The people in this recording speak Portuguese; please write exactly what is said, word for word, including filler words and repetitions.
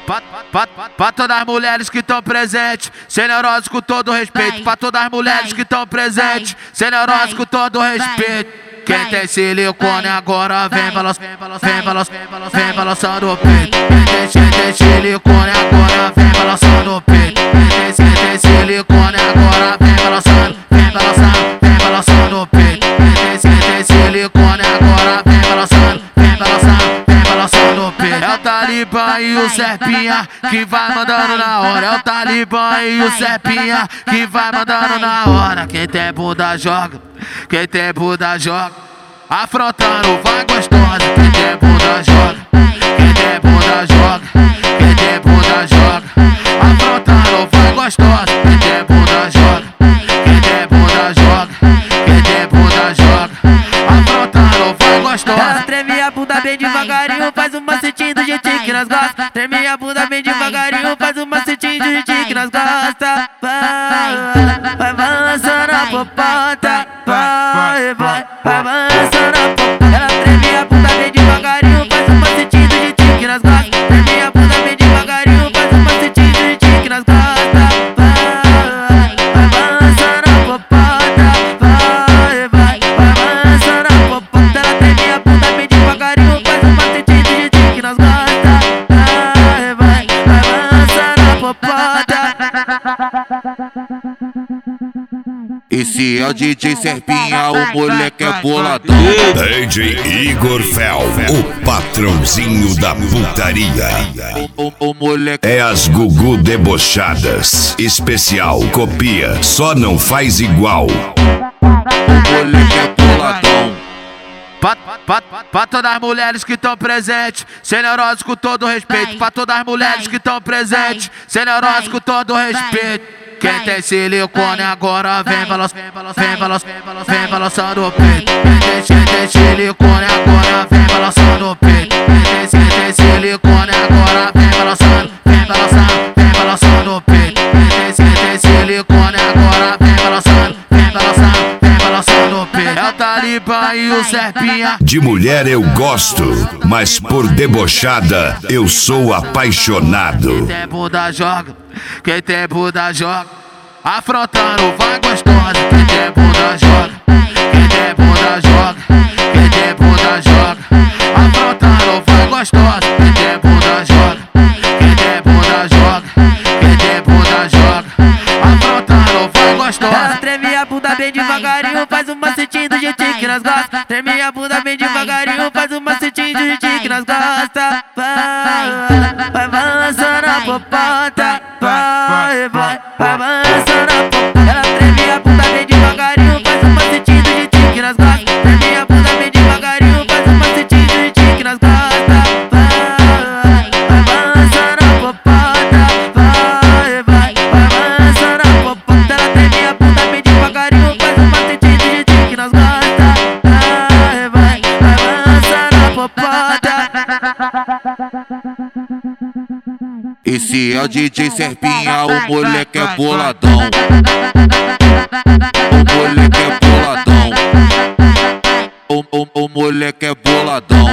Pra, pra, pra todas as mulheres que estão presentes, sem neurose com todo respeito. Pra todas as mulheres que estão presentes, sem neurose com todo respeito. Quem tem silicone agora vem balançando, vem balançando, vem balançando o peito. Quem tem silicone agora vem balançando o peito. Quem tem silicone agora vem balançando, vem balançando, vem balançando o peito. Quem tem silicone agora vem balançando, vem balançando, vem balançando o peito. É o Talibã e o Serpinha que vai mandando na hora. É o Talibã e o Serpinha que vai mandando na hora. Quem tem bunda joga, quem tem bunda joga. Afrontando vai gostosa. Quem tem bunda joga, quem tem bunda joga, quem tem bunda joga. Afrontando vai gostosa. Quem tem bunda joga, quem tem bunda joga, quem tem bunda joga. Afrontando vai gostosa. Ela treme a bunda bem devagarinho, faz um macetinho do jeitinho que nós gosta. Treme a bunda bem devagarinho, faz um macetinho do jeitinho que nós gosta. Vai, vai balançando a popota. Vai, vai, vai balançando a popota. Ela treme a bunda bem devagarinho, faz um macetinho do jeitinho que nós gosta. Treme a bunda bem devagarinho, faz um macetinho do jeitinho que nós gosta. Vai, vai balançando a popota. Vai, vai, vai balançando a popota. Ela treme a bunda bem devagarinho, faz um macetinho do jeitinho que nós gosta. Vai, vai, vai balançando a popota. Esse é o D J Serpinha, o moleque é boladão. D J Igor Fel, o patrãozinho da putaria. O, o, o moleque é as Gugu debochadas. Especial, copia, só não faz igual. O moleque é boladão. Pra, pra, pra todas as mulheres que estão presentes, sem neurose com todo respeito. Pra todas as mulheres que estão presentes, sem neurose com todo respeito. Quem tem silicone agora vem balançando, vem balançando, vem balançando o peito. Quem tem silicone agora vem balançando o peito. Quem tem silicone agora vem balançando, vem balançando, vem balançando o peito. Quem tem silicone agora vem balançando, vem balançando, vem balançando o peito. É o Talibã e o Serpinha. De mulher eu gosto, mas por debochada eu sou apaixonado. Quem tem bunda joga, quem tem bunda joga. Afrontando vai gostosa. Quem tem bunda joga, quem tem bunda joga, quem tem bunda joga. Afrontando vai gostosa. Quem tem bunda joga, quem tem bunda joga, quem tem bunda joga. Afrontando vai gostosa. Ela treme a bunda bem devagarinho, faz um macetinho do jeitinho que nós gosta. Treme a bunda bem devagarinho, faz um macetinho do jeitinho que nós gosta. Vai, vai balançando a popota. Vai, vai, vai balançando a popota. Ela treme a bunda bem devagarinho, faz um macetinho do jeitinho que nós gosta. Treme a bunda bem devagarinho, faz um macetinho do jeitinho que nós gosta. Vai, vai balançando a popota. Vai, vai, vai balançando a popota. Ela treme a bunda bem devagarinho, faz um macetinho do jeitinho que nós gosta. Vai, vai, vai balançando a popota. Esse é o D J Serpinha, o moleque é boladão. O moleque é boladão. O, o, o moleque é boladão.